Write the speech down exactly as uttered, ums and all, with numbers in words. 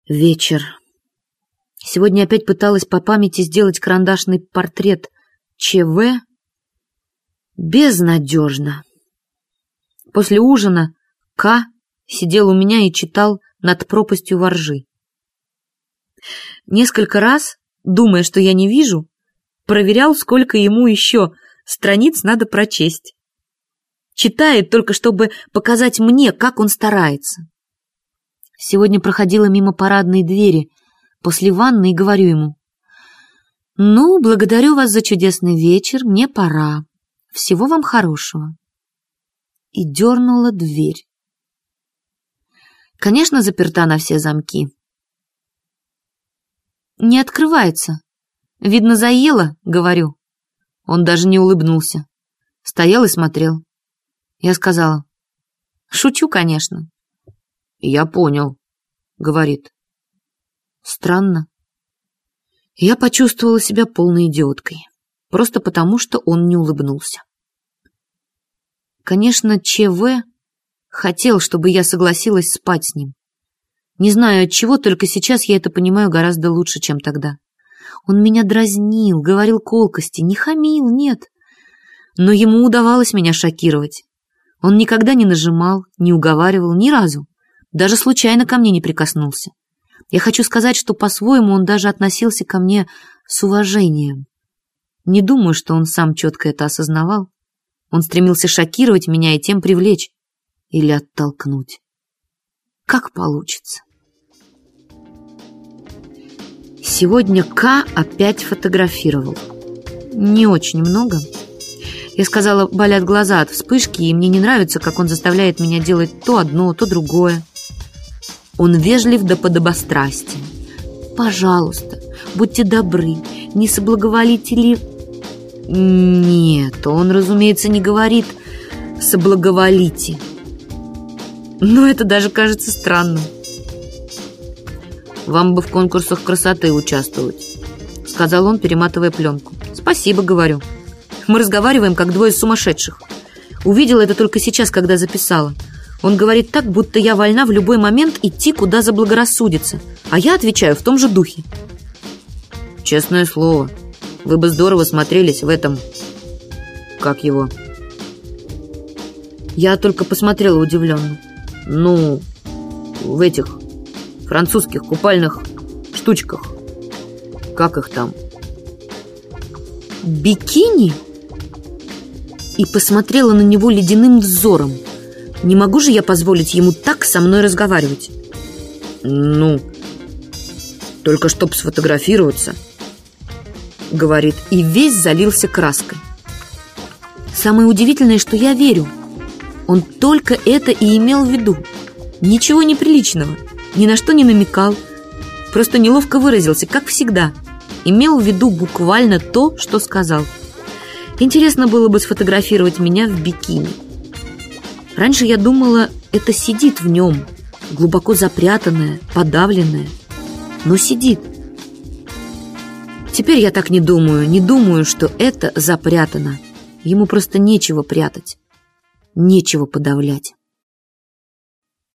Вечер. Сегодня опять пыталась по памяти сделать карандашный портрет ЧВ. Безнадежно. После ужина К сидел у меня и читал «Над пропастью воржи». Несколько раз, думая, что я не вижу, проверял, сколько ему еще страниц надо прочесть. Читает только, чтобы показать мне, как он старается. Сегодня проходила мимо парадной двери после ванны и говорю ему: «Ну, благодарю вас за чудесный вечер, мне пора. Всего вам хорошего». И дернула дверь. Конечно, заперта на все замки. «Не открывается. Видно, заело», — говорю. Он даже не улыбнулся. Стоял и смотрел. Я сказала: «Шучу, конечно». «Я понял», — говорит. Странно. Я почувствовала себя полной идиоткой. Просто потому, что он не улыбнулся. Конечно, ЧВ хотел, чтобы я согласилась спать с ним. Не знаю отчего, только сейчас я это понимаю гораздо лучше, чем тогда. Он меня дразнил, говорил колкости, не хамил, нет. Но ему удавалось меня шокировать. Он никогда не нажимал, не уговаривал ни разу. Даже случайно ко мне не прикоснулся. Я хочу сказать, что по-своему он даже относился ко мне с уважением. Не думаю, что он сам четко это осознавал. Он стремился шокировать меня и тем привлечь или оттолкнуть. Как получится. Сегодня К опять фотографировал. Не очень много. Я сказала, болят глаза от вспышки, и мне не нравится, как он заставляет меня делать то одно, то другое. Он вежлив до подобострастия. «Пожалуйста, будьте добры, не соблаговолите ли...» Нет, он, разумеется, не говорит «соблаговолите». Но это даже кажется странным. «Вам бы в конкурсах красоты участвовать», — сказал он, перематывая пленку. «Спасибо», — говорю. Мы разговариваем, как двое сумасшедших. Увидела это только сейчас, когда записала. Он говорит так, будто я вольна в любой момент идти, куда заблагорассудится. А я отвечаю в том же духе. «Честное слово, вы бы здорово смотрелись в этом... Как его?» Я только посмотрела удивленно. «Ну, в этих французских купальных штучках. Как их там?» «Бикини?» И посмотрела на него ледяным взором. Не могу же я позволить ему так со мной разговаривать. «Ну, только чтоб сфотографироваться», — говорит, и весь залился краской. Самое удивительное, что я верю. Он только это и имел в виду. Ничего неприличного, ни на что не намекал. Просто неловко выразился, как всегда. Имел в виду буквально то, что сказал. Интересно было бы сфотографировать меня в бикини. Раньше я думала, это сидит в нем, глубоко запрятанное, подавленное. Но сидит. Теперь я так не думаю, не думаю, что это запрятано. Ему просто нечего прятать, нечего подавлять.